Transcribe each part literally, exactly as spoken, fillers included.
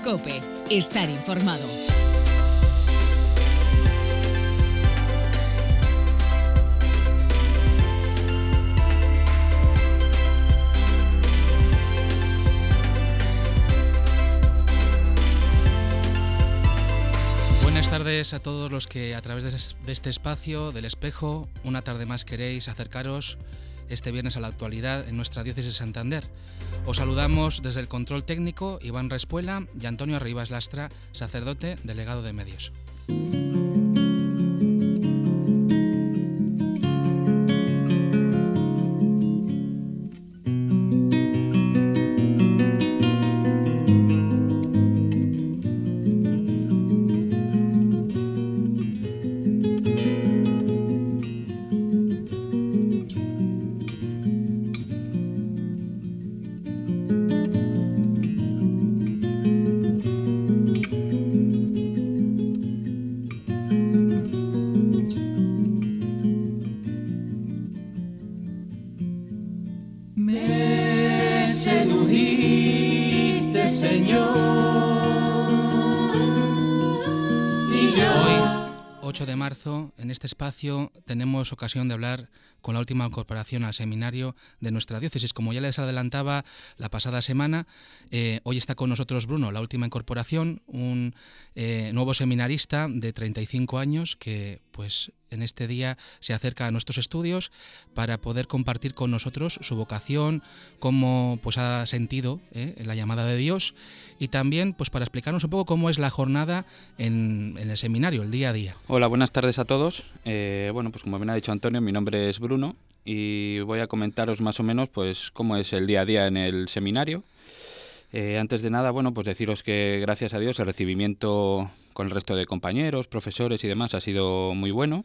COPE. Estar informado. Buenas tardes a todos los que a través de este espacio del Espejo una tarde más queréis acercaros este viernes a la actualidad en nuestra diócesis de Santander. Os saludamos desde el control técnico Iván Respuela y Antonio Arribas Lastra, sacerdote, delegado de medios. En este espacio tenemos ocasión de hablar con la última incorporación al seminario de nuestra diócesis. Como ya les adelantaba la pasada semana, eh, hoy está con nosotros Bruno, la última incorporación, un eh, nuevo seminarista de treinta y cinco años que pues en este día se acerca a nuestros estudios para poder compartir con nosotros su vocación, cómo pues ha sentido eh, la llamada de Dios y también pues para explicarnos un poco cómo es la jornada en, en el seminario, el día a día. Hola, buenas tardes a todos. Eh, bueno, pues como bien ha dicho Antonio, mi nombre es Bruno y voy a comentaros más o menos pues cómo es el día a día en el seminario. Eh, antes de nada, bueno, pues deciros que gracias a Dios el recibimiento con el resto de compañeros, profesores y demás ha sido muy bueno.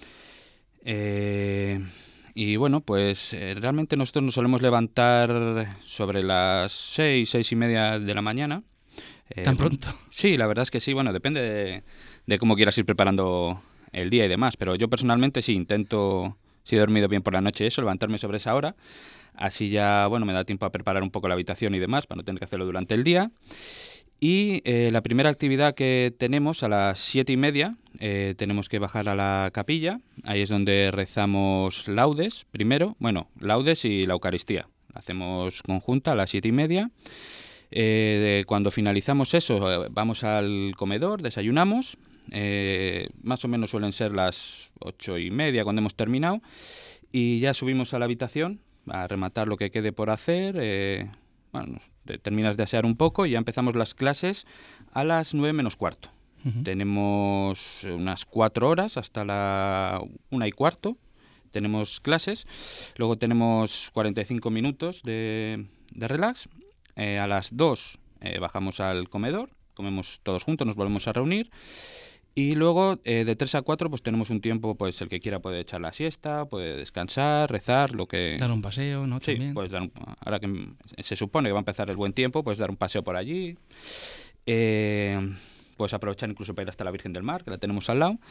Eh, y bueno, pues eh, realmente nosotros nos solemos levantar sobre las seis, seis y media de la mañana. Eh, ¿Tan pronto? Bueno, sí, la verdad es que sí, bueno, depende de, de cómo quieras ir preparando el día y demás, pero yo personalmente sí intento, si he dormido bien por la noche, eso, levantarme sobre esa hora, así ya, bueno, me da tiempo a preparar un poco la habitación y demás, para no tener que hacerlo durante el día. Y eh, la primera actividad que tenemos a las siete y media, eh, tenemos que bajar a la capilla, ahí es donde rezamos laudes primero, bueno, laudes y la Eucaristía, la hacemos conjunta a las siete y media. Eh, cuando finalizamos eso, vamos al comedor, desayunamos, eh, más o menos suelen ser las ocho y media cuando hemos terminado, y ya subimos a la habitación a rematar lo que quede por hacer. Eh, bueno, terminas de asear un poco y ya empezamos las clases a las nueve menos cuarto. Uh-huh. Tenemos unas cuatro horas hasta la una y cuarto, tenemos clases, luego tenemos cuarenta y cinco minutos de, de relax. Eh, a las dos eh, bajamos al comedor, comemos todos juntos, nos volvemos a reunir y luego eh, de tres a cuatro pues tenemos un tiempo, pues el que quiera puede echar la siesta, puede descansar, rezar, lo que... Dar un paseo, ¿no? Sí, También. Pues dar un... ahora que se supone que va a empezar el buen tiempo, pues dar un paseo por allí, eh, pues aprovechar incluso para ir hasta la Virgen del Mar, que la tenemos al lado,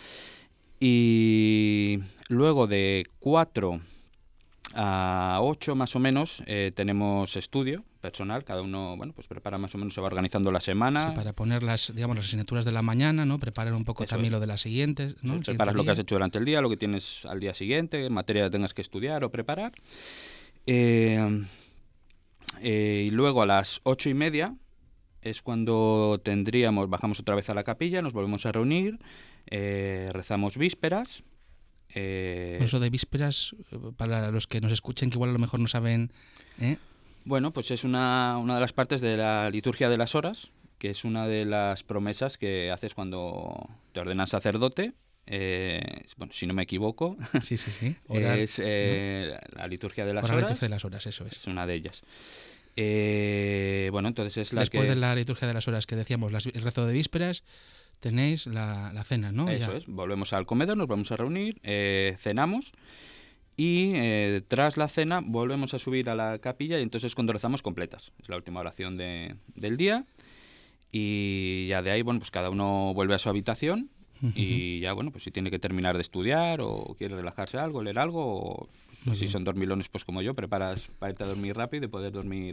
y luego de cuatro a ocho más o menos eh, tenemos estudio personal, cada uno bueno pues prepara más o menos, se va organizando la semana. Sí, para poner las, digamos, las asignaturas de la mañana, ¿no? Preparar un poco Eso también es. Lo de las siguientes, ¿no? Sí, preparas lo que has hecho durante el día, lo que tienes al día siguiente, materia que tengas que estudiar o preparar. Eh, eh, y luego a las ocho y media es cuando tendríamos, bajamos otra vez a la capilla, nos volvemos a reunir, eh, rezamos vísperas. Eh... Eso de vísperas, para los que nos escuchen, que igual a lo mejor no saben... ¿eh? Bueno, pues es una, una de las partes de la liturgia de las horas, que es una de las promesas que haces cuando te ordenas sacerdote. Eh, bueno, si no me equivoco, sí, sí, sí. Oral, es eh, ¿no? la liturgia de las Oral, horas. La liturgia de las horas, eso es. Es una de ellas. Eh, bueno, entonces es la Después que... de la liturgia de las horas que decíamos, las, el rezo de vísperas, tenéis la, la cena, ¿no? Eso ya. es, volvemos al comedor, nos vamos a reunir, eh, cenamos y eh, tras la cena volvemos a subir a la capilla y entonces cuando rezamos completas. Es la última oración de, del día y ya de ahí, bueno, pues cada uno vuelve a su habitación uh-huh. y ya, bueno, pues si tiene que terminar de estudiar o quiere relajarse algo, leer algo o pues, si son dormilones, pues como yo, preparas para irte a dormir rápido y poder dormir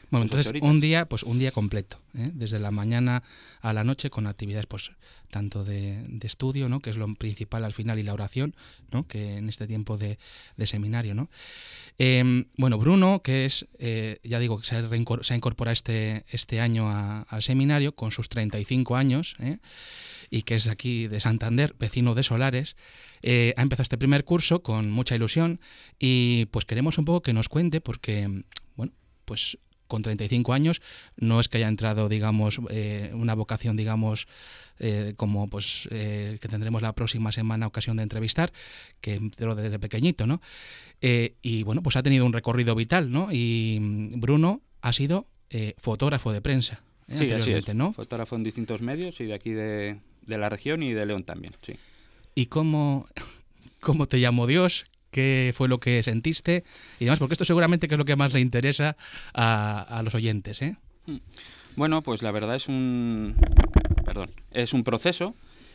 Bueno, pues entonces ocho horitas. un día, pues un día completo, ¿eh? Desde la mañana a la noche con actividades, pues tanto de, de estudio, ¿no? Que es lo principal al final, y la oración, ¿no? Que en este tiempo de, de seminario, ¿no? Eh, bueno, Bruno, que es, eh, ya digo, que se, reincor- se ha incorporado este, este año a- al seminario con sus treinta y cinco años, ¿eh? Y que es aquí de Santander, vecino de Solares, eh, ha empezado este primer curso con mucha ilusión y pues queremos un poco que nos cuente porque, bueno, pues con treinta y cinco años no es que haya entrado, digamos, eh, una vocación, digamos, eh, como pues eh, que tendremos la próxima semana ocasión de entrevistar, que entró desde pequeñito, ¿no? Eh, y bueno, pues ha tenido un recorrido vital, ¿no? Y Bruno ha sido eh, fotógrafo de prensa, ¿eh? Sí, así es. Anteriormente, ¿no? Fotógrafo en distintos medios y de aquí de, de la región y de León también, sí. ¿Y cómo, cómo te llamó Dios? ¿Qué fue lo que sentiste? Y demás, porque esto seguramente que es lo que más le interesa a, a los oyentes, ¿eh? Bueno, pues la verdad es un, perdón, es un proceso,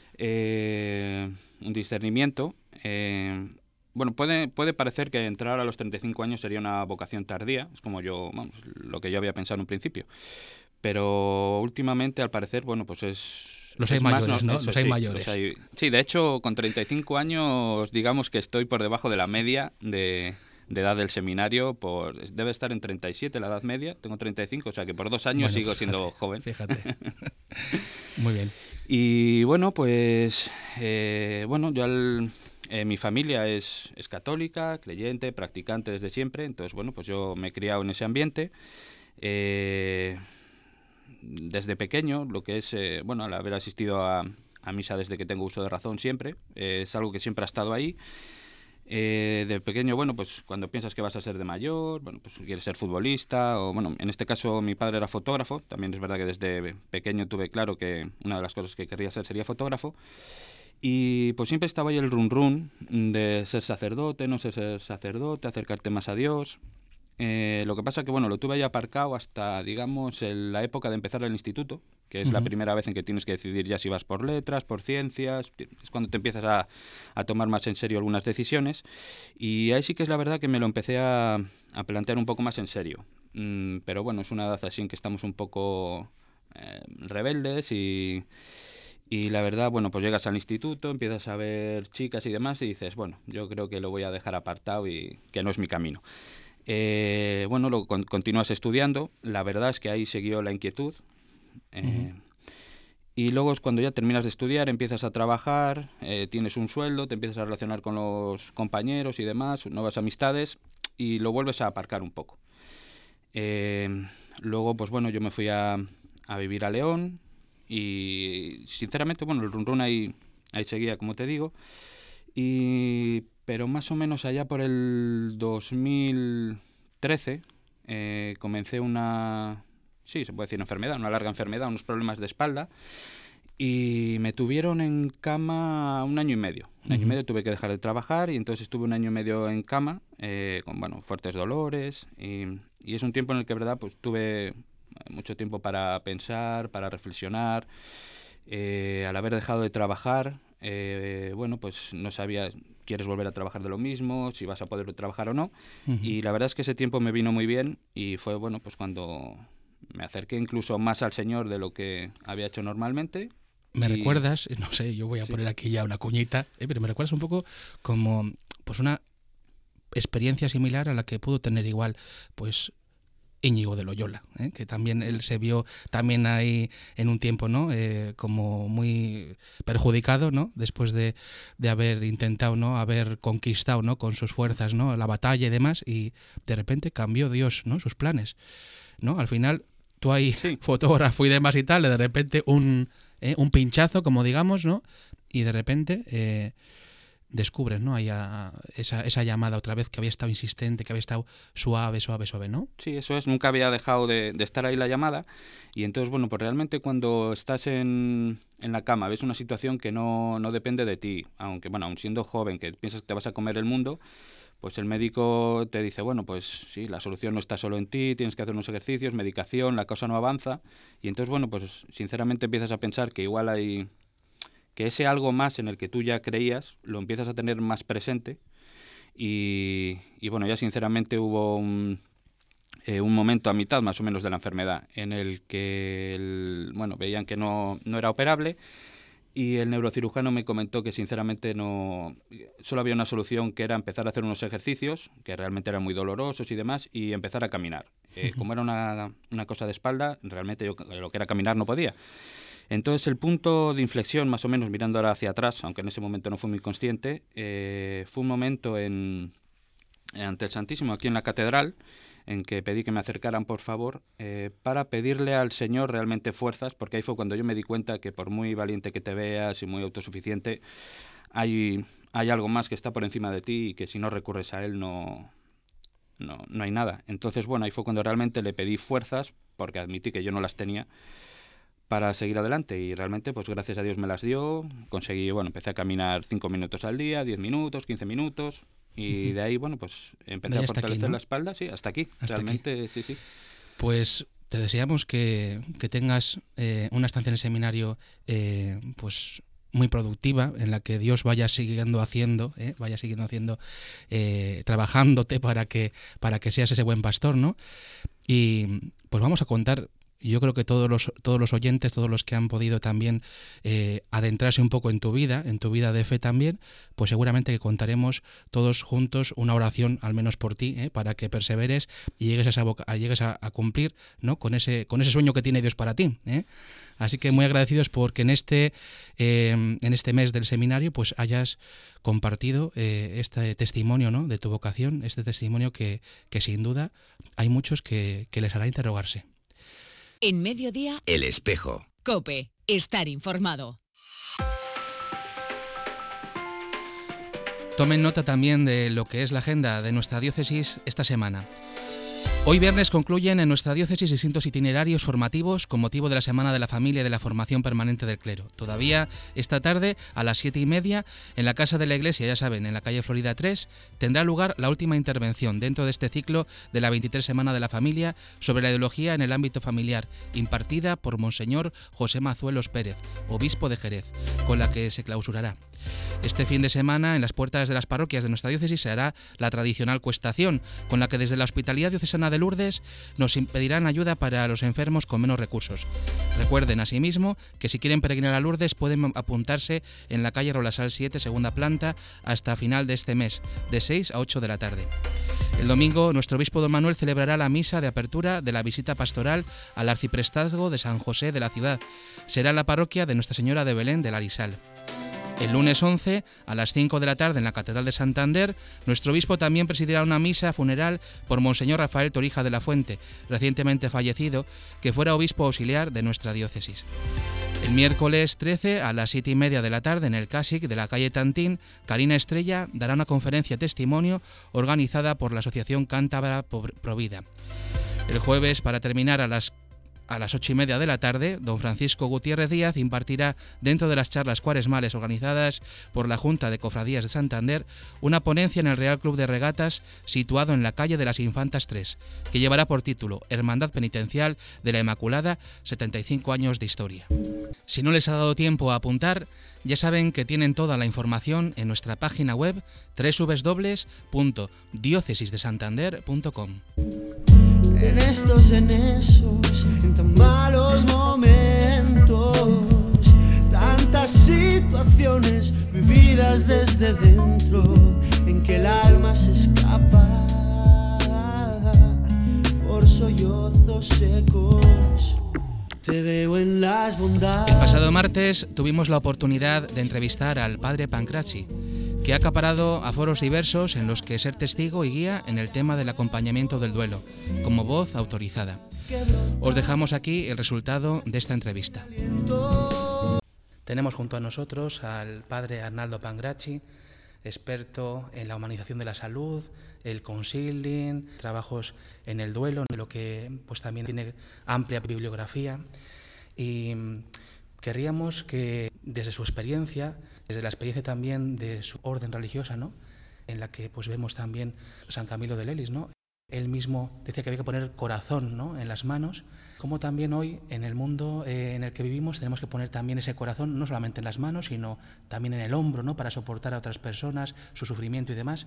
eh, un discernimiento. Eh, bueno, puede, puede parecer que entrar a los treinta y cinco años sería una vocación tardía, es como yo, vamos, lo que yo había pensado en un principio. Pero últimamente, al parecer, bueno, pues es... Los hay es más, mayores, ¿no? eso, Los hay sí, mayores. los hay- sí, de hecho, con treinta y cinco años, digamos que estoy por debajo de la media de, de edad del seminario. Por, debe estar en treinta y siete la edad media, tengo treinta y cinco, o sea que por dos años Bueno, sigo pues siendo fíjate, joven. Fíjate. Muy bien. Y bueno, pues, eh, bueno, yo al, eh, mi familia es, es católica, creyente, practicante desde siempre, entonces, bueno, pues yo me he criado en ese ambiente. Eh, desde pequeño, lo que es, eh, bueno, al haber asistido a, a misa desde que tengo uso de razón siempre, eh, es algo que siempre ha estado ahí. Eh, de pequeño, bueno, pues cuando piensas que vas a ser de mayor, bueno, pues quieres ser futbolista, o bueno, en este caso mi padre era fotógrafo, también es verdad que desde pequeño tuve claro que una de las cosas que querría ser sería fotógrafo, y pues siempre estaba ahí el run run de ser sacerdote, no ser, ser sacerdote, acercarte más a Dios. Eh, lo que pasa que, bueno, lo tuve ahí aparcado hasta, digamos, el- la época de empezar el instituto, que es la Ujú. primera vez en que tienes que decidir ya si vas por letras, por ciencias, ti- es cuando te empiezas a, a tomar más en serio algunas decisiones. Y ahí sí que es la verdad que me lo empecé a, a plantear un poco más en serio. Mm, pero bueno, es una edad así en que estamos un poco eh, rebeldes y... Y la verdad, bueno, pues llegas al instituto, empiezas a ver chicas y demás y dices, bueno, yo creo que lo voy a dejar apartado y que no es mi camino. Eh, bueno, lo con, continúas estudiando, la verdad es que ahí siguió la inquietud. Eh, Ujú. y luego es cuando ya terminas de estudiar, empiezas a trabajar, eh, tienes un sueldo, te empiezas a relacionar con los compañeros y demás, nuevas amistades, y lo vuelves a aparcar un poco. Eh, luego, pues bueno, yo me fui a, a vivir a León y sinceramente, bueno, el run run ahí, ahí seguía, como te digo. Y, pero más o menos allá por el dos mil trece eh, comencé una, sí, se puede decir enfermedad, una larga enfermedad, unos problemas de espalda. Y me tuvieron en cama un año y medio. Un año y Ujú. medio tuve que dejar de trabajar y entonces estuve un año y medio en cama eh, con bueno, fuertes dolores. Y, y es un tiempo en el que, verdad, pues tuve mucho tiempo para pensar, para reflexionar. Eh, al haber dejado de trabajar, eh, bueno, pues no sabía, quieres volver a trabajar de lo mismo, si vas a poder trabajar o no. Ujú. Y la verdad es que ese tiempo me vino muy bien y fue, bueno, pues cuando me acerqué incluso más al Señor de lo que había hecho normalmente. Me Y recuerdas, no sé, yo voy a sí, poner aquí ya una cuñita, ¿eh? Pero me recuerdas un poco como pues una experiencia similar a la que pudo tener igual pues Íñigo de Loyola, ¿eh? Que también él se vio también ahí en un tiempo, ¿no? Eh, como muy perjudicado, ¿no? Después de, de haber intentado, ¿no? Haber conquistado, ¿no? Con sus fuerzas, ¿no? La batalla y demás, y de repente cambió Dios, ¿no? Sus planes, ¿no? Al final, tú ahí, sí, fotógrafo y demás y tal, de repente un, ¿eh? un pinchazo, como digamos, ¿no? Y de repente eh, descubres, ¿no? Ahí a- esa, esa llamada otra vez que había estado insistente, que había estado suave, suave, suave, ¿no? sí, eso es, nunca había dejado de, de estar ahí la llamada. Y entonces, bueno, pues realmente cuando estás en, en la cama, ves una situación que no, no depende de ti, aunque, bueno, aun siendo joven, que piensas que te vas a comer el mundo, pues el médico te dice, bueno, pues sí, la solución no está solo en ti, tienes que hacer unos ejercicios, medicación, la cosa no avanza. Y entonces, bueno, pues sinceramente empiezas a pensar que igual hay, que ese algo más en el que tú ya creías, lo empiezas a tener más presente. Y, y bueno, ya sinceramente hubo un, eh, un momento a mitad más o menos de la enfermedad en el que el, bueno, veían que no, no era operable, y el neurocirujano me comentó que sinceramente no, solo había una solución, que era empezar a hacer unos ejercicios que realmente eran muy dolorosos y demás, y empezar a caminar. Eh, como era una, una cosa de espalda, realmente yo lo que era caminar no podía. Entonces el punto de inflexión, más o menos mirando ahora hacia atrás, aunque en ese momento no fui muy consciente, eh, fue un momento en, ante el Santísimo, aquí en la catedral, en que pedí que me acercaran, por favor, eh, para pedirle al Señor realmente fuerzas, porque ahí fue cuando yo me di cuenta que por muy valiente que te veas y muy autosuficiente, hay, hay algo más que está por encima de ti y que si no recurres a Él no, no, no hay nada. Entonces, bueno, ahí fue cuando realmente le pedí fuerzas, porque admití que yo no las tenía, para seguir adelante, y realmente, pues gracias a Dios me las dio. Conseguí, bueno, empecé a caminar cinco minutos al día, diez minutos, quince minutos, y uh-huh. de ahí, bueno, pues empecé a fortalecer aquí, ¿no? la espalda, sí, hasta aquí, hasta realmente, aquí. sí, sí. Pues te deseamos que, que tengas eh, una estancia en el seminario, eh, pues muy productiva, en la que Dios vaya siguiendo haciendo, eh, vaya siguiendo haciendo, eh, trabajándote para que, para que seas ese buen pastor, ¿no? Y pues vamos a contar. Yo creo que todos los, todos los oyentes, todos los que han podido también eh, adentrarse un poco en tu vida, en tu vida de fe también, pues seguramente que contaremos todos juntos una oración, al menos por ti, ¿eh? para que perseveres y llegues a, esa boca, llegues a, a cumplir, ¿no? con ese con ese sueño que tiene Dios para ti. ¿eh? Así que muy agradecidos porque en este, eh, en este mes del seminario pues hayas compartido eh, este testimonio, ¿no? de tu vocación, este testimonio que, que sin duda hay muchos que, que les hará interrogarse. En Mediodía, El Espejo. COPE, estar informado. Tomen nota también de lo que es la agenda de nuestra diócesis esta semana. Hoy viernes concluyen en nuestra diócesis distintos itinerarios formativos con motivo de la Semana de la Familia y de la Formación Permanente del Clero. Todavía esta tarde, a las siete y media, en la Casa de la Iglesia, ya saben, en la calle Florida tres, tendrá lugar la última intervención dentro de este ciclo de la veintitrés Semana de la Familia sobre la ideología en el ámbito familiar, impartida por Monseñor José Mazuelos Pérez, obispo de Jerez, con la que se clausurará. Este fin de semana, en las puertas de las parroquias de nuestra diócesis, se hará la tradicional cuestación, con la que desde la Hospitalidad Diocesana de Lourdes nos pedirán ayuda para los enfermos con menos recursos. Recuerden, asimismo, que si quieren peregrinar a Lourdes pueden apuntarse en la calle Rolasal siete, segunda planta, hasta final de este mes, de seis a ocho de la tarde. El domingo, nuestro obispo don Manuel celebrará la misa de apertura de la visita pastoral al arciprestazgo de San José de la ciudad. Será en la parroquia de Nuestra Señora de Belén de la Arisal. El lunes once, a las cinco de la tarde, en la Catedral de Santander, nuestro obispo también presidirá una misa funeral por Monseñor Rafael Torija de la Fuente, recientemente fallecido, que fuera obispo auxiliar de nuestra diócesis. El miércoles trece, a las siete y media de la tarde, en el Casic de la calle Tantín, Karina Estrella dará una conferencia testimonio organizada por la Asociación Cántabra Provida. El jueves, para terminar, a las A las ocho y media de la tarde, don Francisco Gutiérrez Díaz impartirá, dentro de las charlas cuaresmales organizadas por la Junta de Cofradías de Santander, una ponencia en el Real Club de Regatas, situado en la calle de las Infantas tres, que llevará por título Hermandad Penitencial de la Inmaculada, setenta y cinco años de historia. Si no les ha dado tiempo a apuntar, ya saben que tienen toda la información en nuestra página web doble u doble u doble u punto diócesis de santander punto com. En estos, en esos, en tan malos momentos, tantas situaciones vividas desde dentro, en que el alma se escapa por sollozos secos. Te veo en las bondades. El pasado martes tuvimos la oportunidad de entrevistar al padre Pancraci, que ha acaparado a foros diversos en los que ser testigo y guía en el tema del acompañamiento del duelo, como voz autorizada. Os dejamos aquí el resultado de esta entrevista. Tenemos junto a nosotros al padre Arnaldo Pancraci, experto en la humanización de la salud, el counseling, trabajos en el duelo, lo que pues también tiene amplia bibliografía, y querríamos que desde su experiencia, desde la experiencia también de su orden religiosa, ¿no?, en la que pues vemos también San Camilo de Lelis, ¿no?, Él mismo decía que había que poner corazón, ¿no?, en las manos, como también hoy en el mundo eh, en el que vivimos tenemos que poner también ese corazón no solamente en las manos, sino también en el hombro, ¿no?, para soportar a otras personas, su sufrimiento y demás.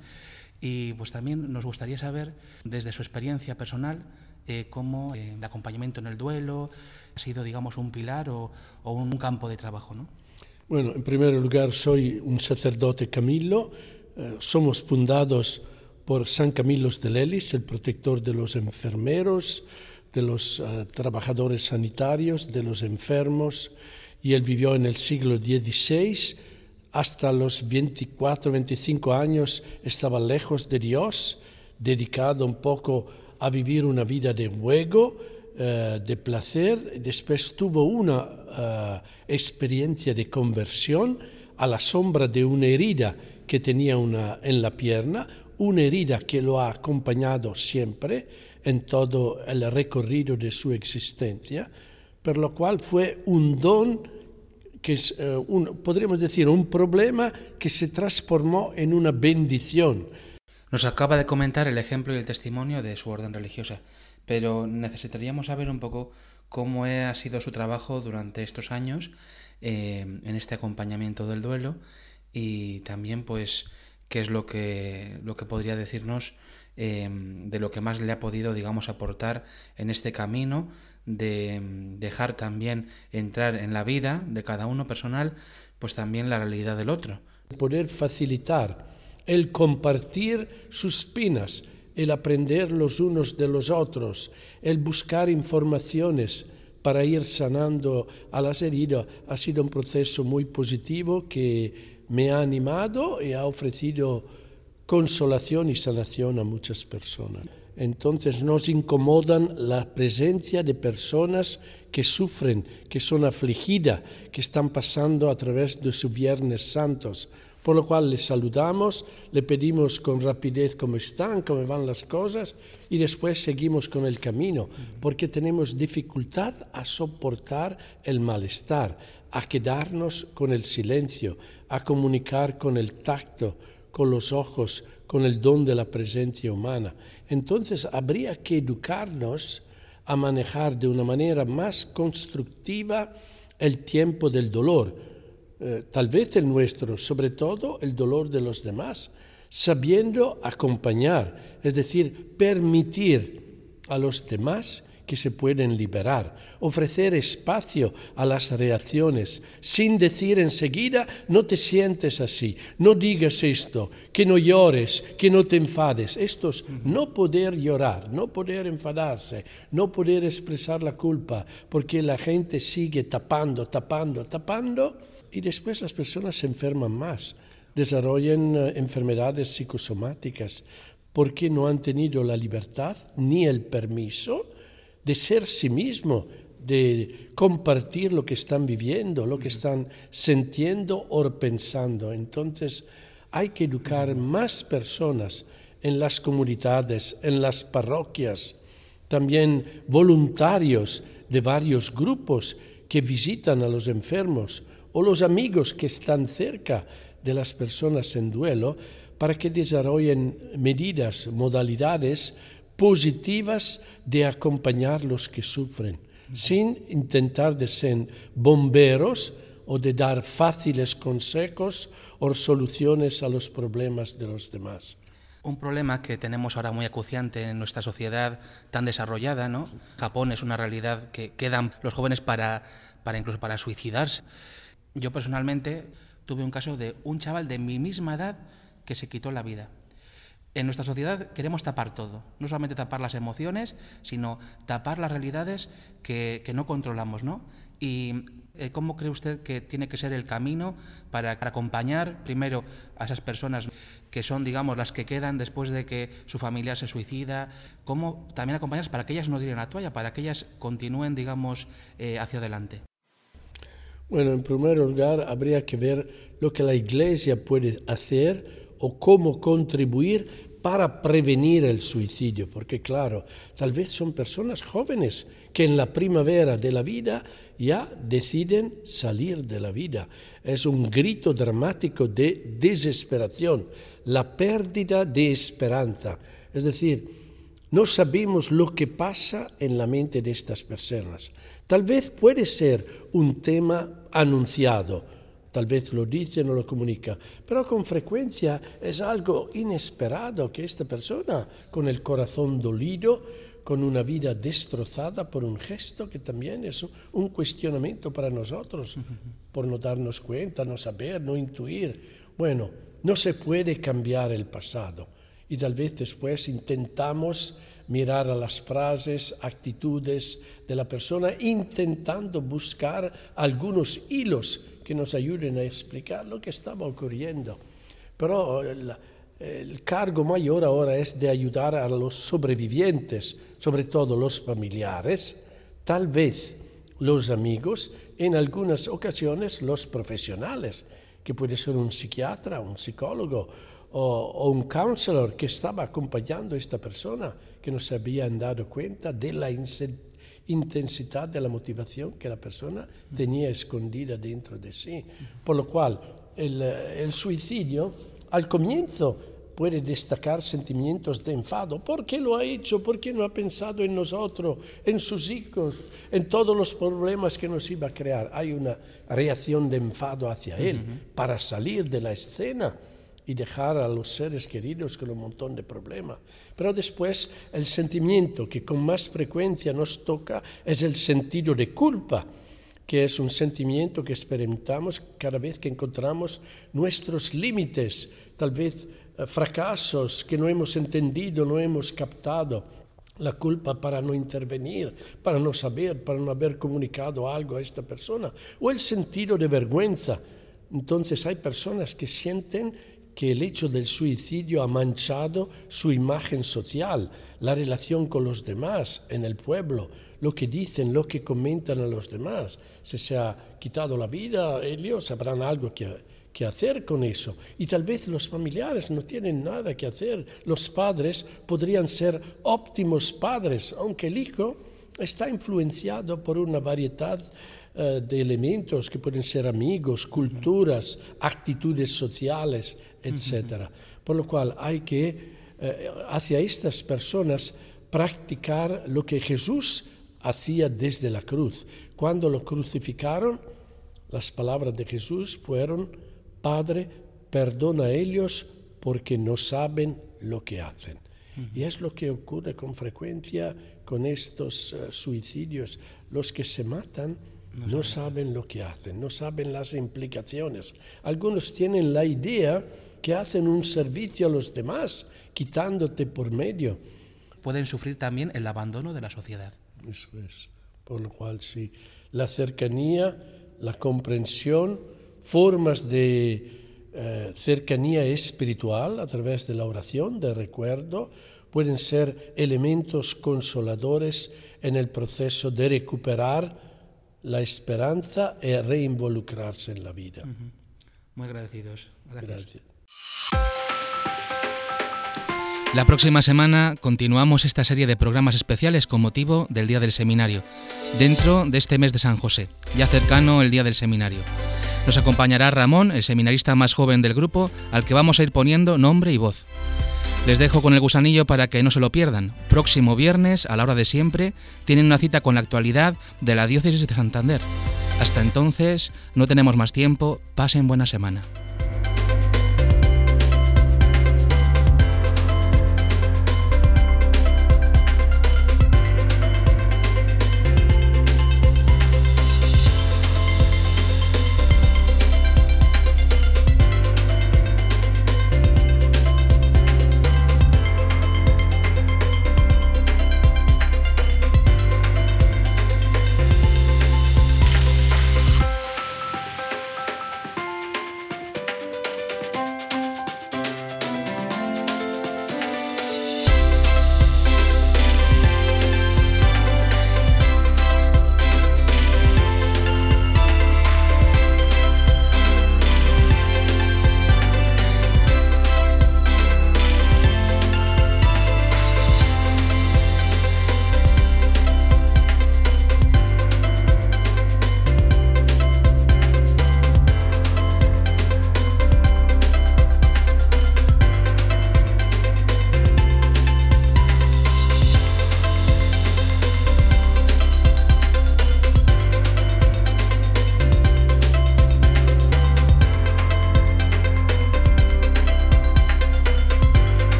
Y pues también nos gustaría saber, desde su experiencia personal, eh, cómo eh, el acompañamiento en el duelo ha sido, digamos, un pilar o, o un campo de trabajo, ¿no? Bueno, en primer lugar soy un sacerdote Camilo, eh, somos fundados por San Camilo de Lelis, el protector de los enfermeros, de los uh, trabajadores sanitarios, de los enfermos, y él vivió en el siglo dieciséis, hasta los veinticuatro, veinticinco años estaba lejos de Dios, dedicado un poco a vivir una vida de juego, uh, de placer. Después tuvo una uh, experiencia de conversión a la sombra de una herida que tenía una, en la pierna, una herida que lo ha acompañado siempre en todo el recorrido de su existencia, por lo cual fue un don, que es, uh, un, podríamos decir, un problema que se transformó en una bendición. Nos acaba de comentar el ejemplo y el testimonio de su orden religiosa, pero necesitaríamos saber un poco cómo ha sido su trabajo durante estos años eh, en este acompañamiento del duelo, y también pues qué es lo que, lo que podría decirnos eh, de lo que más le ha podido, digamos, aportar en este camino de dejar también entrar en la vida de cada uno personal, pues también la realidad del otro. Poder facilitar el compartir sus penas, el aprender los unos de los otros, el buscar informaciones para ir sanando a las heridas, ha sido un proceso muy positivo que me ha animado y ha ofrecido consolación y sanación a muchas personas. Entonces nos incomodan la presencia de personas que sufren, que son afligidas, que están pasando a través de sus Viernes Santos, por lo cual les saludamos, le pedimos con rapidez cómo están, cómo van las cosas, y después seguimos con el camino, porque tenemos dificultad a soportar el malestar, a quedarnos con el silencio, a comunicar con el tacto, con los ojos, con el don de la presencia humana. Entonces habría que educarnos a manejar de una manera más constructiva el tiempo del dolor, eh, tal vez el nuestro, sobre todo el dolor de los demás, sabiendo acompañar, es decir, permitir a los demás que se pueden liberar, ofrecer espacio a las reacciones, sin decir enseguida, no te sientes así, no digas esto, que no llores, que no te enfades. Esto es no poder llorar, no poder enfadarse, no poder expresar la culpa, porque la gente sigue tapando, tapando, tapando, y después las personas se enferman más, desarrollan uh, enfermedades psicosomáticas, porque no han tenido la libertad ni el permiso de ser sí mismo, de compartir lo que están viviendo, lo que están sintiendo o pensando. Entonces hay que educar más personas en las comunidades, en las parroquias, también voluntarios de varios grupos que visitan a los enfermos o los amigos que están cerca de las personas en duelo, para que desarrollen medidas, modalidades positivas de acompañar a los que sufren, sin intentar de ser bomberos o de dar fáciles consejos o soluciones a los problemas de los demás. Un problema que tenemos ahora muy acuciante en nuestra sociedad tan desarrollada, ¿no? Japón es una realidad que quedan los jóvenes para, para incluso para suicidarse. Yo personalmente tuve un caso de un chaval de mi misma edad que se quitó la vida. En nuestra sociedad queremos tapar todo, no solamente tapar las emociones, sino tapar las realidades que, que no controlamos, ¿no? Y eh, ¿cómo cree usted que tiene que ser el camino para, para acompañar primero a esas personas que son, digamos, las que quedan después de que su familia se suicida? ¿Cómo también acompañarlas para que ellas no tiren la toalla, para que ellas continúen, digamos, eh, hacia adelante? Bueno, en primer lugar habría que ver lo que la Iglesia puede hacer o cómo contribuir para prevenir el suicidio, porque claro, tal vez son personas jóvenes que en la primavera de la vida ya deciden salir de la vida. Es un grito dramático de desesperación, la pérdida de esperanza. Es decir, No sabemos lo que pasa en la mente de estas personas. Tal vez puede ser un tema anunciado, tal vez lo dice, no lo comunica, pero con frecuencia es algo inesperado que esta persona, con el corazón dolido, con una vida destrozada por un gesto que también es un cuestionamiento para nosotros, por no darnos cuenta, no saber, no intuir. Bueno, no se puede cambiar el pasado. Y tal vez después intentamos mirar a las frases, actitudes de la persona, intentando buscar algunos hilos que nos ayuden a explicar lo que estaba ocurriendo. Pero el, el cargo mayor ahora es de ayudar a los sobrevivientes, sobre todo los familiares, tal vez los amigos, en algunas ocasiones los profesionales, que puede ser un psiquiatra, un psicólogo, o, o un counselor que estaba acompañando a esta persona, que no se habían dado cuenta de la intensidad de la motivación que la persona tenía escondida dentro de sí. Por lo cual, el, el suicidio, al comienzo, puede destacar sentimientos de enfado. ¿Por qué lo ha hecho? ¿Por qué no ha pensado en nosotros, en sus hijos, en todos los problemas que nos iba a crear? Hay una reacción de enfado hacia él uh-huh. para salir de la escena y dejar a los seres queridos con un montón de problemas. Pero después el sentimiento que con más frecuencia nos toca es el sentido de culpa, que es un sentimiento que experimentamos cada vez que encontramos nuestros límites, tal vez eh, fracasos que no hemos entendido, no hemos captado. La culpa para no intervenir, para no saber, para no haber comunicado algo a esta persona. O el sentido de vergüenza. Entonces hay personas que sienten que el hecho del suicidio ha manchado su imagen social, la relación con los demás en el pueblo, lo que dicen, lo que comentan a los demás. Si se ha quitado la vida, ellos sabrán algo que, que hacer con eso. Y tal vez los familiares no tienen nada que hacer. Los padres podrían ser óptimos padres, aunque el hijo está influenciado por una variedad uh, de elementos que pueden ser amigos, culturas, actitudes sociales, etcétera. Por lo cual hay que, uh, hacia estas personas, practicar lo que Jesús hacía desde la cruz. Cuando lo crucificaron, las palabras de Jesús fueron: Padre, perdona a ellos porque no saben lo que hacen. Uh-huh. Y es lo que ocurre con frecuencia con estos uh, suicidios. Los que se matan no, no saben lo que hacen, no saben las implicaciones. Algunos tienen la idea que hacen un servicio a los demás, quitándote por medio. Pueden sufrir también el abandono de la sociedad. Eso es. Por lo cual, sí, la cercanía, la comprensión, formas de eh, cercanía espiritual a través de la oración, de recuerdo, pueden ser elementos consoladores en el proceso de recuperar la esperanza y reinvolucrarse en la vida. Uh-huh. Muy agradecidos. Gracias. Gracias. La próxima semana continuamos esta serie de programas especiales con motivo del Día del Seminario, dentro de este mes de San José, ya cercano el Día del Seminario. Nos acompañará Ramón, el seminarista más joven del grupo, al que vamos a ir poniendo nombre y voz. Les dejo con el gusanillo para que no se lo pierdan. Próximo viernes, a la hora de siempre, tienen una cita con la actualidad de la Diócesis de Santander. Hasta entonces, no tenemos más tiempo. Pasen buena semana.